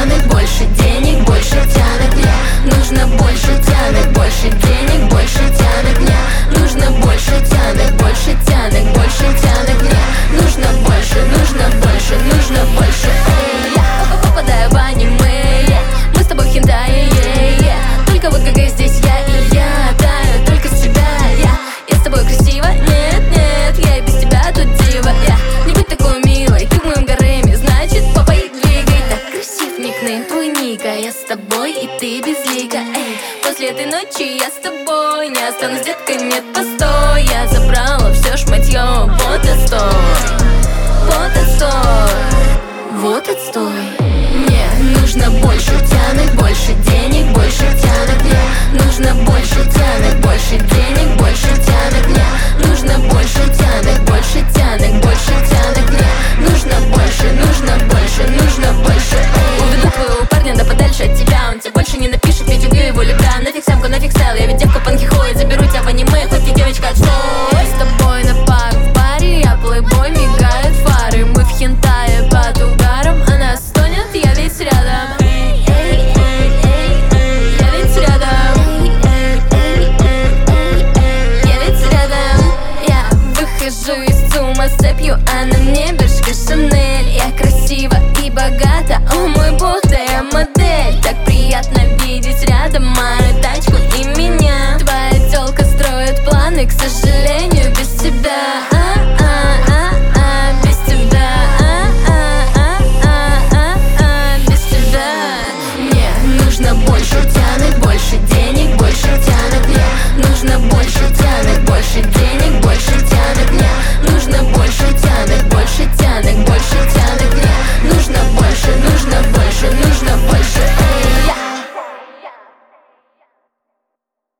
тянет, больше денег, больше тянет мне. Нужно больше тянет, больше денег, больше тянет мне. Нужно больше тянет, больше тянет, больше тянет мне. Нужно больше, нужно больше, нужно больше. Я попадаю в аниме, мы с тобой в хентае, только вот какая здесь я и я таю только с тебя. Я с тобой красиво, нет, нет, я и без тебя тут дива. Не будь такой милой, ты в моем гареме, значит попой двигай. Так красив никнейм твой ника, я с тобой и ты безлика. После этой ночи я с тобой не останусь, детка, нет, постой. Я забрала все шматье, вот отстой, вот отстой, вот отстой. Мне нужно больше тянет, больше денег, больше тянет мне. Нужно больше тянет, больше денег, больше тянет мне. Нужно больше тянет, больше тянет, больше тянет мне. Нужно больше, нужно больше, нужно больше. Уведу твоего парня да подальше от тебя. Он тебе больше не напишет, ведь убью его любя. Нафиг самку, нафиг сел, я ведь девка панки ходит. Заберу тебя в аниме, хоть и девочка отстой. С тобой на пару в паре, я плейбой, мигают фары. Мы в хентае под угаром, она стонет, я ведь рядом. Я ведь рядом. Я ведь рядом. Я выхожу из ЦУМа с цепью, а на мне бершка Шанель. Я красива и богата, о мой бог, да я модель. Так приятно видеть рядом мою тачку и меня. Твоя тёлка строит планы, к сожалению